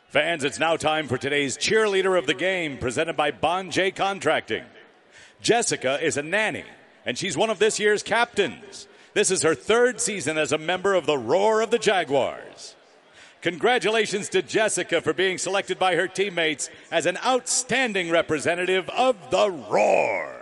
Fans, it's now time for today's cheerleader of the game, presented by Bond J Contracting. Jessica is a nanny, and she's one of this year's captains. This is her third season as a member of the Roar of the Jaguars. Congratulations to Jessica for being selected by her teammates as an outstanding representative of the Roar.